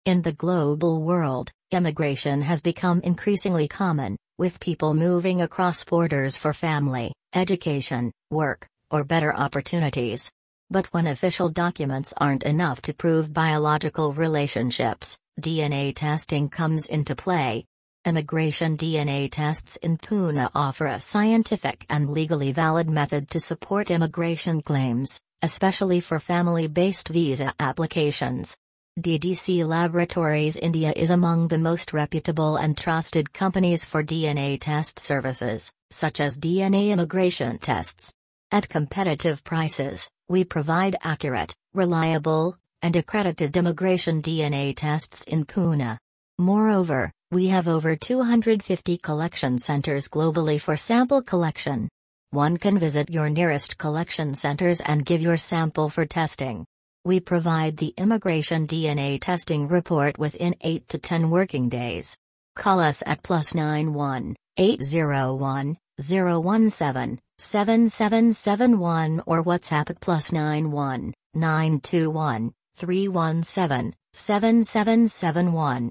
In the global world, immigration has become increasingly common, with people moving across borders for family, education, work, or better opportunities. But when official documents aren't enough to prove biological relationships, DNA testing comes into play. Immigration DNA tests in Pune offer a scientific and legally valid method to support immigration claims, especially for family-based visa applications. DDC Laboratories India is among the most reputable and trusted companies for DNA test services, such as DNA immigration tests. At competitive prices, we provide accurate, reliable, and accredited immigration DNA tests in Pune. Moreover, we have over 250 collection centers globally for sample collection. One can visit your nearest collection centers and give your sample for testing. We provide the immigration DNA testing report within 8 to 10 working days. Call us at +91 801 017 7771 or WhatsApp at +91 921 317 7771.